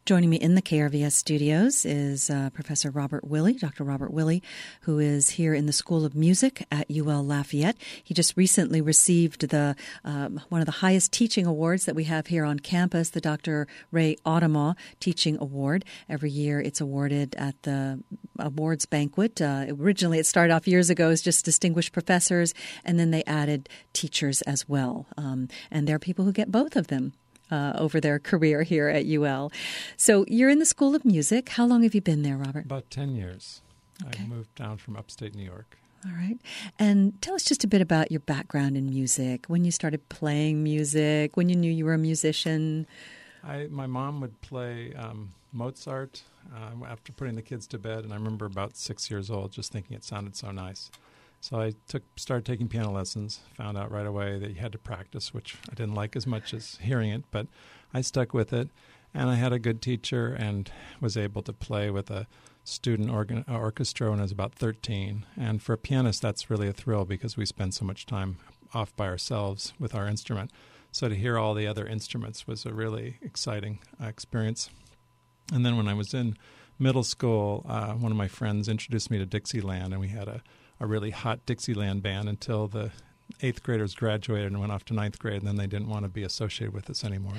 Joining me in the KRVS studios is Professor Robert Willey, Dr. Robert Willey, who is here in the School of Music at UL Lafayette. He just recently received the one of the highest teaching awards that we have here on campus, the Dr. Ray Audemars Teaching Award. Every year it's awarded at the awards banquet. Originally it started off years ago as just distinguished professors, and then they added teachers as well. And there are people who get both of them over their career here at UL. So you're in the School of Music. How long have you been there, Robert? About 10 years. Okay. I moved down from upstate New York. All right. And tell us just a bit about your background in music, when you started playing music, when you knew you were a musician. My mom would play Mozart after putting the kids to bed, and I remember about 6 years old just thinking it sounded so nice. So I started taking piano lessons, found out right away that you had to practice, which I didn't like as much as hearing it, but I stuck with it. And I had a good teacher and was able to play with a student orchestra when I was about 13. And for a pianist, that's really a thrill because we spend so much time off by ourselves with our instrument. So to hear all the other instruments was a really exciting experience. And then when I was in middle school, one of my friends introduced me to Dixieland, and we had a really hot Dixieland band until the 8th graders graduated and went off to 9th grade, and then they didn't want to be associated with us anymore.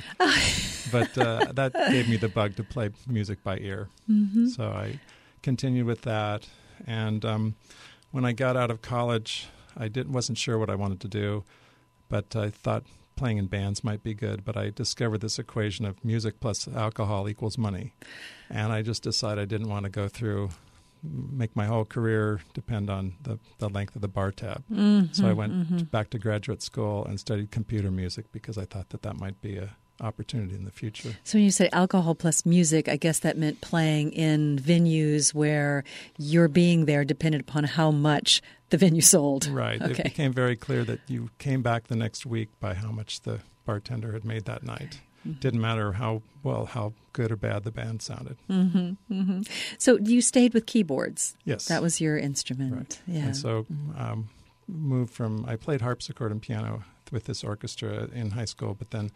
But that gave me the bug to play music by ear. Mm-hmm. So I continued with that. And when I got out of college, I wasn't sure what I wanted to do, but I thought playing in bands might be good. But I discovered this equation of music plus alcohol equals money. And I just decided I didn't want to make my whole career depend on the length of the bar tab. Mm-hmm, so I went back to graduate school and studied computer music because I thought that might be an opportunity in the future. So when you say alcohol plus music, I guess that meant playing in venues where your being there depended upon how much the venue sold. Right. Okay. It became very clear that you came back the next week by how much the bartender had made that night. Mm-hmm. Didn't matter how good or bad the band sounded. Mm-hmm, mm-hmm. So you stayed with keyboards. Yes. That was your instrument. Right. Yeah. And so I played harpsichord and piano with this orchestra in high school, but then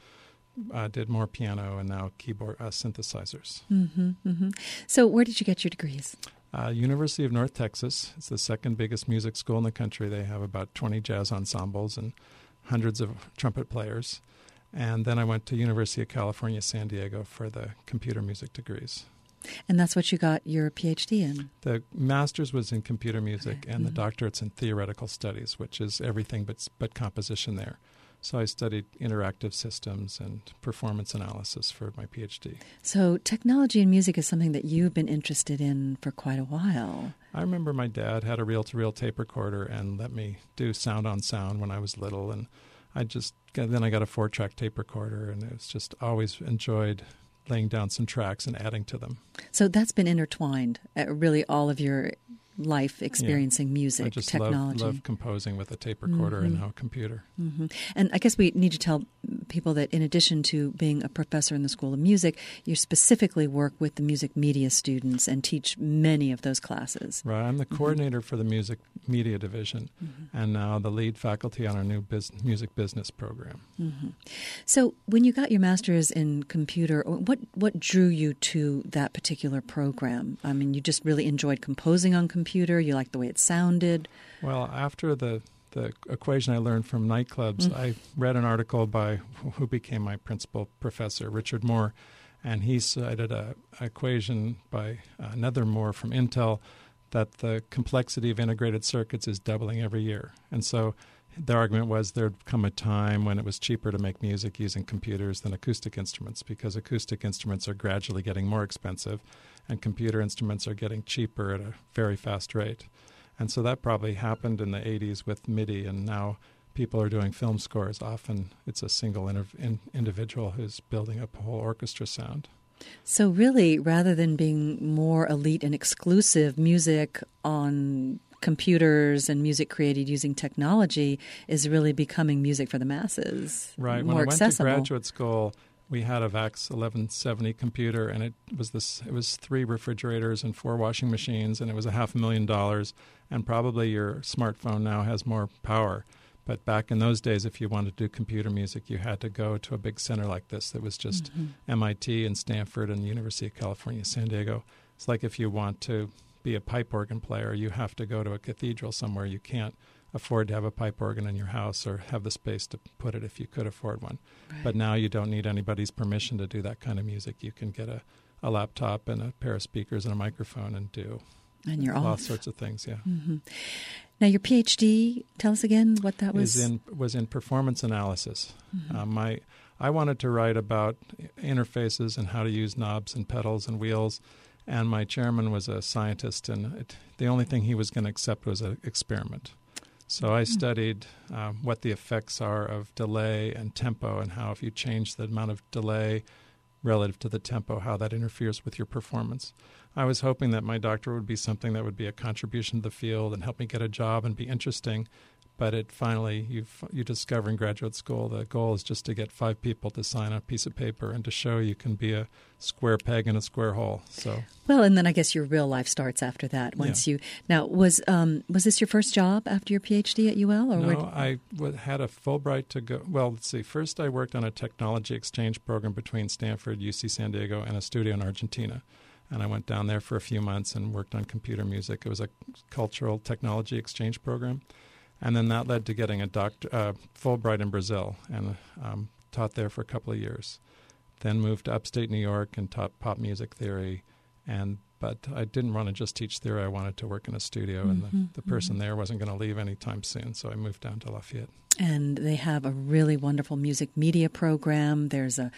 did more piano and now keyboard synthesizers. Mm-hmm, mm-hmm. So where did you get your degrees? University of North Texas. It's the second biggest music school in the country. They have about 20 jazz ensembles and hundreds of trumpet players. And then I went to University of California, San Diego for the computer music degrees. And that's what you got your PhD in? The master's was in computer music, and the doctorate's in theoretical studies, which is everything but composition there. So I studied interactive systems and performance analysis for my PhD. So technology and music is something that you've been interested in for quite a while. I remember my dad had a reel-to-reel tape recorder and let me do sound on sound when I was little, and then I got a 4-track tape recorder, and it was just always enjoyed laying down some tracks and adding to them. So that's been intertwined, really all of your life experiencing music, I just technology. love composing with a tape recorder and now a computer. Mm-hmm. And I guess we need to tell people that in addition to being a professor in the School of Music, you specifically work with the music media students and teach many of those classes. Right. I'm the coordinator for the music media division and now the lead faculty on our new music business program. Mm-hmm. So when you got your master's in computer, what drew you to that particular program? I mean, you just really enjoyed composing on computer? You liked the way it sounded? Well, after the equation I learned from nightclubs, I read an article by who became my principal professor, Richard Moore, and he cited an equation by another Moore from Intel that the complexity of integrated circuits is doubling every year. And so the argument was there'd come a time when it was cheaper to make music using computers than acoustic instruments because acoustic instruments are gradually getting more expensive and computer instruments are getting cheaper at a very fast rate. And so that probably happened in the 80s with MIDI, and now people are doing film scores. Often it's a single individual who's building up a whole orchestra sound. So really, rather than being more elite and exclusive music on computers and music created using technology is really becoming music for the masses. Right. More when I accessible. Went to graduate school, we had a VAX 1170 computer, and it was 3 refrigerators and 4 washing machines, and it was $500,000. And probably your smartphone now has more power. But back in those days, if you wanted to do computer music, you had to go to a big center like this that was just MIT and Stanford and the University of California, San Diego. It's like if you want to be a pipe organ player, you have to go to a cathedral somewhere. You can't afford to have a pipe organ in your house or have the space to put it if you could afford one. Right. But now you don't need anybody's permission to do that kind of music. You can get a laptop and a pair of speakers and a microphone and do all sorts of things, yeah. Mm-hmm. Now, your PhD, tell us again what that was. Was in performance analysis. Mm-hmm. I wanted to write about interfaces and how to use knobs and pedals and wheels, and my chairman was a scientist, and the only thing he was going to accept was an experiment. So I studied what the effects are of delay and tempo, and how if you change the amount of delay relative to the tempo, how that interferes with your performance. I was hoping that my doctorate would be something that would be a contribution to the field and help me get a job and be interesting. But you discover in graduate school, the goal is just to get 5 people to sign a piece of paper and to show you can be a square peg in a square hole. So well, and then I guess your real life starts after that. Now, was this your first job after your PhD at UL? Or no, I had a Fulbright to go. Well, let's see. First, I worked on a technology exchange program between Stanford, UC San Diego, and a studio in Argentina. And I went down there for a few months and worked on computer music. It was a cultural technology exchange program. And then that led to getting a Fulbright in Brazil, and taught there for a couple of years. Then moved to upstate New York and taught pop music theory. But I didn't want to just teach theory. I wanted to work in a studio, and the person there wasn't going to leave anytime soon. So I moved down to Lafayette. And they have a really wonderful music media program. There's I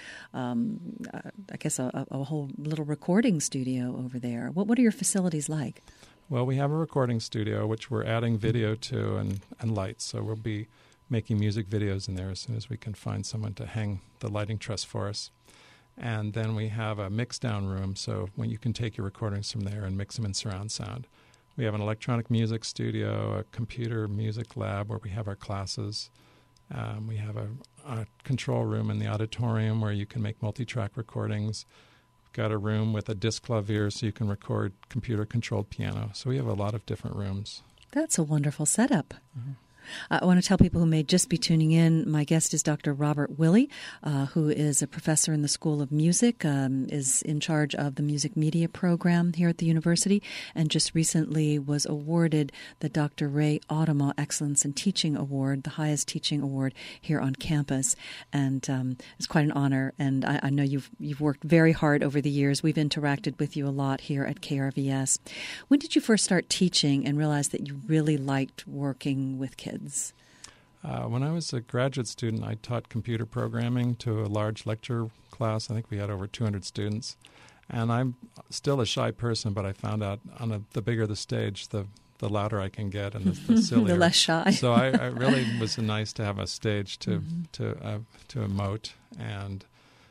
guess a whole little recording studio over there. What are your facilities like? Well, we have a recording studio, which we're adding video to and lights. So we'll be making music videos in there as soon as we can find someone to hang the lighting truss for us. And then we have a mix-down room, so when you can take your recordings from there and mix them in surround sound. We have an electronic music studio, a computer music lab where we have our classes. We have a control room in the auditorium where you can make multi-track recordings. Got a room with a disc clavier so you can record computer-controlled piano. So we have a lot of different rooms. That's a wonderful setup. Mm-hmm. I want to tell people who may just be tuning in, my guest is Dr. Robert Willey, who is a professor in the School of Music, is in charge of the music media program here at the university, and just recently was awarded the Dr. Ray Audemars Excellence in Teaching Award, the highest teaching award here on campus. And it's quite an honor, and I know you've worked very hard over the years. We've interacted with you a lot here at KRVS. When did you first start teaching and realize that you really liked working with kids? When I was a graduate student, I taught computer programming to a large lecture class. I think we had over 200 students. And I'm still a shy person, but I found out the bigger the stage, the louder I can get and the sillier. The less shy. So I really was nice to have a stage to emote. And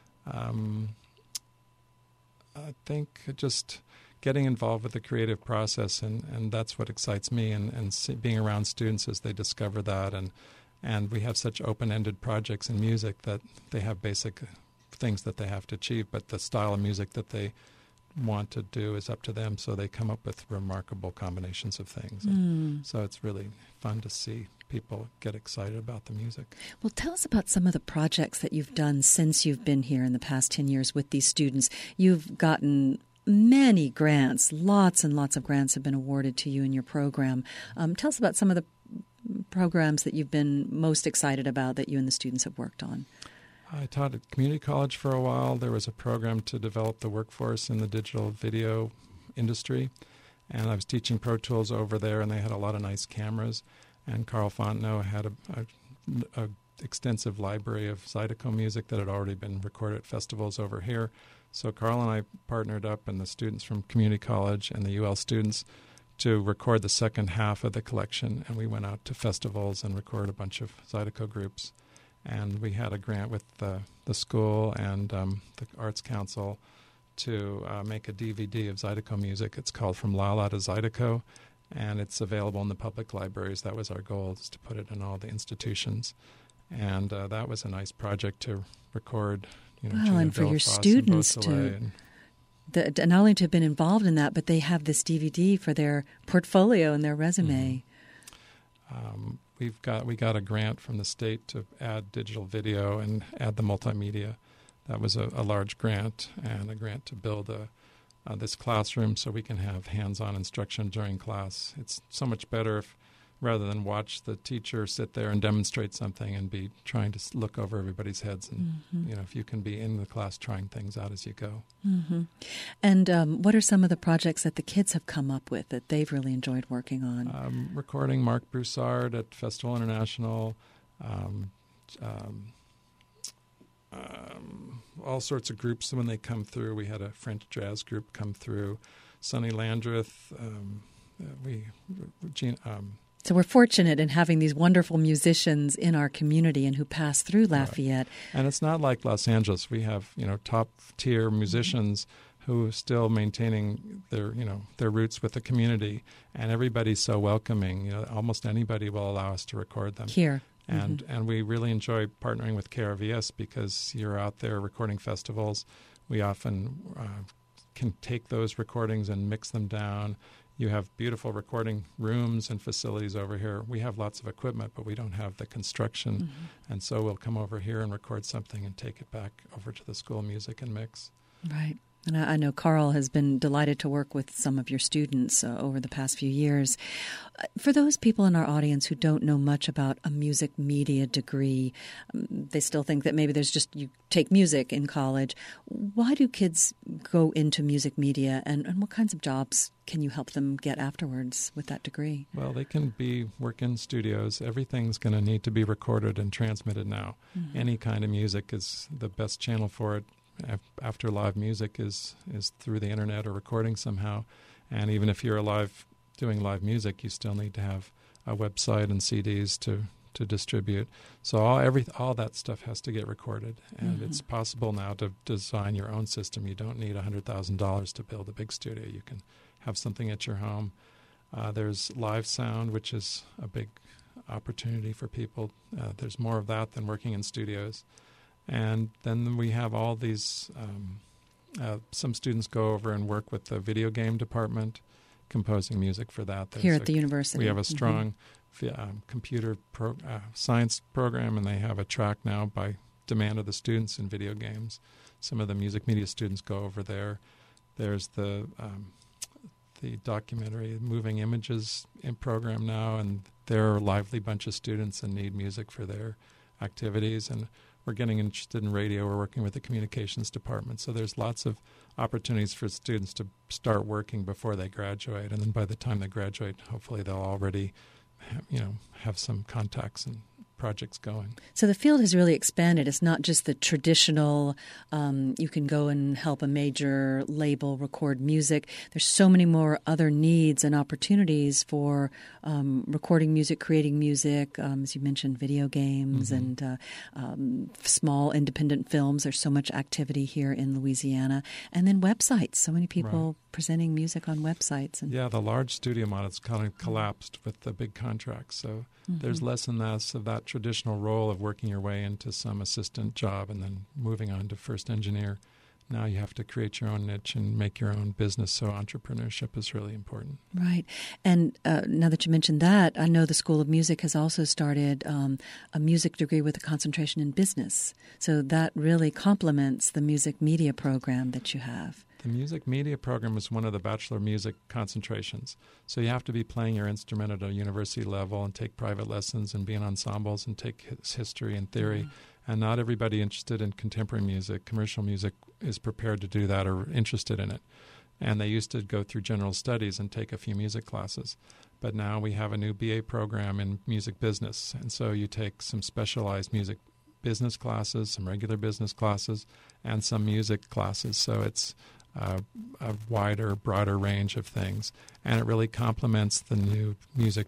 I think just getting involved with the creative process, and that's what excites me, and being around students as they discover that. And we have such open-ended projects in music that they have basic things that they have to achieve, but the style of music that they want to do is up to them, so they come up with remarkable combinations of things. So it's really fun to see people get excited about the music. Well, tell us about some of the projects that you've done since you've been here in the past 10 years with these students. You've gotten many grants, lots and lots of grants have been awarded to you in your program. Tell us about some of the programs that you've been most excited about that you and the students have worked on. I taught at community college for a while. There was a program to develop the workforce in the digital video industry, and I was teaching Pro Tools over there, and they had a lot of nice cameras. And Carl Fontenot had a extensive library of Zydeco music that had already been recorded at festivals over here. So Carl and I partnered up, and the students from community college and the UL students, to record the second half of the collection. And we went out to festivals and recorded a bunch of Zydeco groups. And we had a grant with the school and the Arts Council to make a DVD of Zydeco music. It's called From La La to Zydeco, and it's available in the public libraries. That was our goal, is to put it in all the institutions. And that was a nice project to record. Well, and for your students to not only to have been involved in that, but they have this DVD for their portfolio and their resume. we got a grant from the state to add digital video and add the multimedia. That was a large grant, and a grant to build this classroom so we can have hands-on instruction during class. It's so much better if, rather than watch the teacher sit there and demonstrate something and be trying to look over everybody's heads. And, if you can be in the class trying things out as you go. Mm-hmm. And what are some of the projects that the kids have come up with that they've really enjoyed working on? Recording Marc Broussard at Festival International, all sorts of groups when they come through. We had a French jazz group come through, Sonny Landreth, So we're fortunate in having these wonderful musicians in our community and who pass through Lafayette. Right. And it's not like Los Angeles. We have, top-tier musicians who are still maintaining their roots with the community, and everybody's so welcoming. Almost anybody will allow us to record them. Here. And we really enjoy partnering with KRVS because you're out there recording festivals. We often can take those recordings and mix them down. You have beautiful recording rooms and facilities over here. We have lots of equipment, but we don't have the construction. And so we'll come over here and record something and take it back over to the School of Music and mix. Right. And I know Carl has been delighted to work with some of your students over the past few years. For those people in our audience who don't know much about a music media degree, they still think that maybe there's just you take music in college. Why do kids go into music media, and what kinds of jobs can you help them get afterwards with that degree? Well, they can work in studios. Everything's going to need to be recorded and transmitted now. Any kind of music is the best channel for it. After live music is through the internet or recording somehow. And even if you're doing live music, you still need to have a website and CDs to distribute. So all that stuff has to get recorded. And it's possible now to design your own system. You don't need $100,000 to build a big studio. You can have something at your home. There's live sound, which is a big opportunity for people. There's more of that than working in studios. And then we have all these, some students go over and work with the video game department, composing music for that. Here at the university. We have a strong computer science program, and they have a track now by demand of the students in video games. Some of the music media students go over there. There's the documentary Moving Images program now, and they're a lively bunch of students and need music for their activities. And we're getting interested in radio. We're working with the communications department. So there's lots of opportunities for students to start working before they graduate. And then by the time they graduate, hopefully they'll already have some contacts and projects going. So the field has really expanded. It's not just the traditional, you can go and help a major label record music. There's so many more other needs and opportunities for recording music, creating music, as you mentioned, video games and small independent films. There's so much activity here in Louisiana. And then websites. So many people presenting music on websites. And the large studio models kind of collapsed with the big contracts. So there's less and less of that traditional role of working your way into some assistant job and then moving on to first engineer. Now you have to create your own niche and make your own business, so entrepreneurship is really important. Right. And now that you mentioned that, I know the School of Music has also started a music degree with a concentration in business. So that really complements the music media program that you have. The music media program is one of the Bachelor of Music concentrations. So you have to be playing your instrument at a university level and take private lessons and be in ensembles and take history and theory. And not everybody interested in contemporary music, commercial music, is prepared to do that or interested in it. And they used to go through general studies and take a few music classes. But now we have a new BA program in music business. And so you take some specialized music business classes, some regular business classes, and some music classes. So it's a wider, broader range of things. And it really complements the new music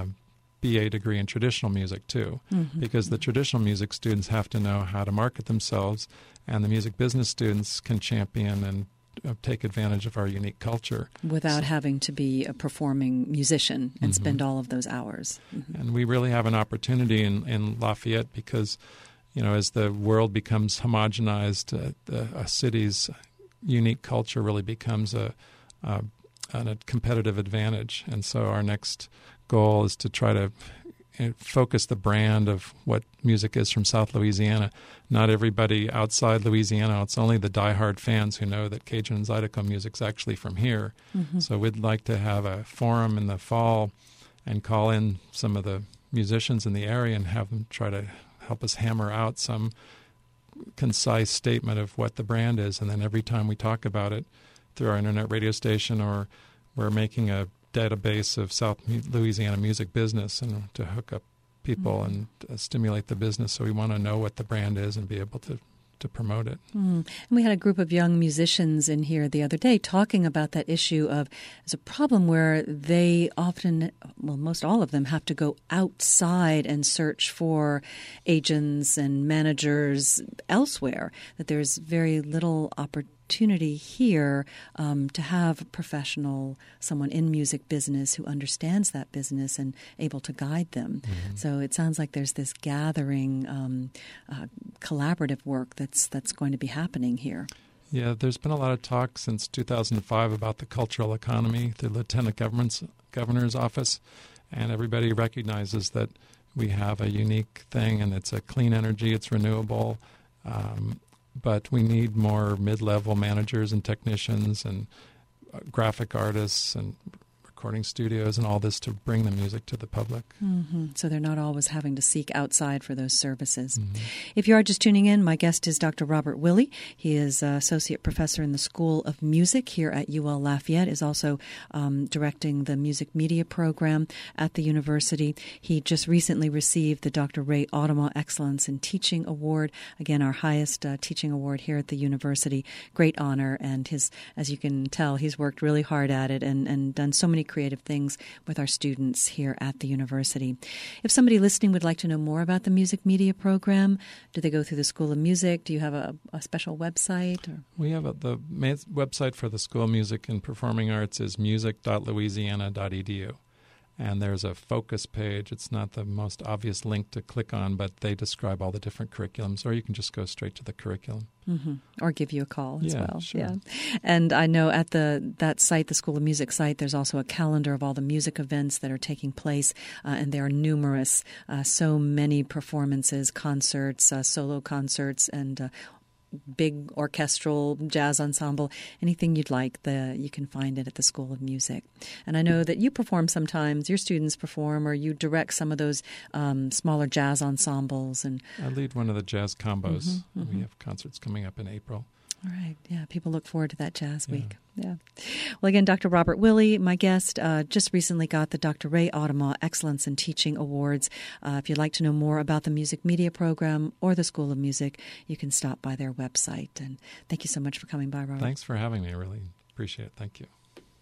BA degree in traditional music, too, because the traditional music students have to know how to market themselves, and the music business students can champion and take advantage of our unique culture. Without having to be a performing musician and spend all of those hours. And we really have an opportunity in Lafayette because, as the world becomes homogenized, a city's unique culture really becomes a competitive advantage. And so our next goal is to try to focus the brand of what music is from South Louisiana. Not everybody outside Louisiana, it's only the diehard fans who know that Cajun and Zydeco music's actually from here. Mm-hmm. So we'd like to have a forum in the fall and call in some of the musicians in the area and have them try to help us hammer out some concise statement of what the brand is. And then every time we talk about it through our internet radio station, or we're making a database of South Louisiana music business and to hook up people and stimulate the business. So we want to know what the brand is and be able to promote it. And we had a group of young musicians in here the other day talking about that issue of there's a problem where they often, well, most all of them have to go outside and search for agents and managers elsewhere, that there's very little opportunity here to have a professional, someone in music business who understands that business and able to guide them. Mm-hmm. So it sounds like there's this gathering collaborative work that's going to be happening here. Yeah, there's been a lot of talk since 2005 about the cultural economy, the Lieutenant Governor's Office, and everybody recognizes that we have a unique thing, and it's a clean energy, it's renewable, but we need more mid-level managers and technicians and graphic artists and recording studios and all this to bring the music to the public. Mm-hmm. So they're not always having to seek outside for those services. Mm-hmm. If you are just tuning in, my guest is Dr. Robert Willey. He is Associate Professor in the School of Music here at UL Lafayette, is also directing the Music Media Program at the university. He just recently received the Dr. Ray Audemars Excellence in Teaching Award, again, our highest teaching award here at the university. Great honor, and as you can tell, he's worked really hard at it and done so many creative things with our students here at the university. If somebody listening would like to know more about the Music Media Program, do they go through the School of Music? Do you have a special website? Or? We have the website for the School of Music and Performing Arts is music.louisiana.edu. And there's a focus page. It's not the most obvious link to click on, but they describe all the different curriculums, or you can just go straight to the curriculum. Mm-hmm. Or give you a call as well. Sure. Yeah, and I know at that site, the School of Music site, there's also a calendar of all the music events that are taking place, and there are numerous, so many performances, concerts, solo concerts, and big orchestral jazz ensemble, anything you'd like, you can find it at the School of Music. And I know that you perform sometimes, your students perform, or you direct some of those smaller jazz ensembles. And I lead one of the jazz combos. Mm-hmm, mm-hmm. We have concerts coming up in April. All right. Yeah, people look forward to that Jazz Week. Yeah. Well, again, Dr. Robert Willey, my guest, just recently got the Dr. Ray Audemars Excellence in Teaching Awards. If you'd like to know more about the Music Media Program or the School of Music, you can stop by their website. And thank you so much for coming by, Robert. Thanks for having me. I really appreciate it. Thank you.